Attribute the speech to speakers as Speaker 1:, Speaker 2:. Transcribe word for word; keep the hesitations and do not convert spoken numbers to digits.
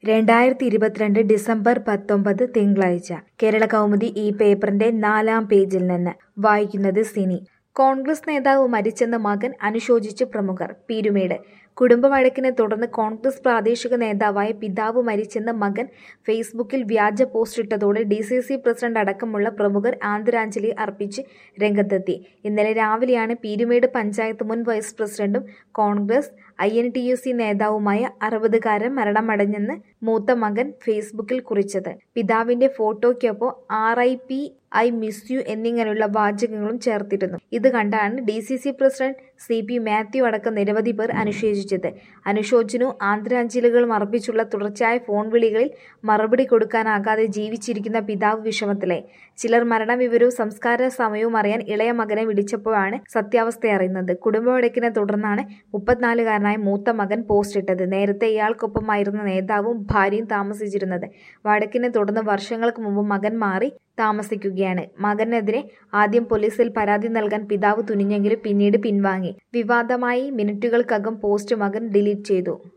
Speaker 1: രണ്ടായിരത്തി ഇരുപത്തിരണ്ട് ഡിസംബർ പത്തൊമ്പത് തിങ്കളാഴ്ച കേരള കൗമുദി ഈ പേപ്പറിന്റെ നാലാം പേജിൽ നിന്ന് വായിക്കുന്നത് സിനി. കോൺഗ്രസ് നേതാവ് മരിച്ചെന്ന് മകൻ അനുശോചിച്ച് പ്രമുഖർ. പീരുമേട്. കുടുംബ വഴക്കിനെ തുടർന്ന് കോൺഗ്രസ് പ്രാദേശിക നേതാവായ പിതാവ് മരിച്ചെന്ന് മകൻ ഫേസ്ബുക്കിൽ വ്യാജ പോസ്റ്റിട്ടതോടെ ഡി സി സി പ്രസിഡന്റ് അടക്കമുള്ള പ്രമുഖർ ആദരാഞ്ജലി അർപ്പിച്ച് രംഗത്തെത്തി. ഇന്നലെ രാവിലെയാണ് പീരുമേട് പഞ്ചായത്ത് മുൻ വൈസ് പ്രസിഡന്റും Congress I N T U C നേതാവുമായ അറുപതുകാരൻ മരണമടഞ്ഞെന്ന് മൂത്ത മകൻ ഫേസ്ബുക്കിൽ കുറിച്ചത്. പിതാവിന്റെ ഫോട്ടോയ്ക്കൊപ്പം R I P I miss you എന്നിങ്ങനെയുള്ള വാചകങ്ങളും ചേർത്തിരുന്നു. ഇത് കണ്ടാണ് D C C president C P Mathew അടക്കം നിരവധി പേർ അനുശോചിച്ചത്. അനുശോചനവും ആദരാഞ്ജലികളും അർപ്പിച്ചുള്ള തുടർച്ചയായ ഫോൺ വിളികളിൽ മറുപടി കൊടുക്കാനാകാതെ ജീവിച്ചിരിക്കുന്ന പിതാവ് വിഷമത്തിലായി. ചിലർ മരണവിവരവും സംസ്കാര സമയവും അറിയാൻ ഇളയ മകനെ വിളിച്ചപ്പോഴാണ് സത്യാവസ്ഥ അറിയുന്നത്. കുടുംബ വഴക്കിനെ തുടർന്നാണ് മുപ്പത്തിനാലുകാരനായ മൂത്ത മകൻ പോസ്റ്റിട്ടത്. നേരത്തെ ഇയാൾക്കൊപ്പമായിരുന്ന നേതാവും ഭാര്യയും താമസിച്ചിരുന്നത്. വഴക്കിനെ തുടർന്ന് വർഷങ്ങൾക്ക് മുമ്പ് മകൻ മാറി താമസിക്കുകയാണ്. മകനെതിരെ ആദ്യം പോലീസിൽ പരാതി നൽകാൻ പിതാവ് തുനിഞ്ഞെങ്കിലും പിന്നീട് പിൻവാങ്ങി. വിവാദമായി മിനിറ്റുകൾക്കകം പോസ്റ്റ് മകൻ ഡിലീറ്റ് ചെയ്തു.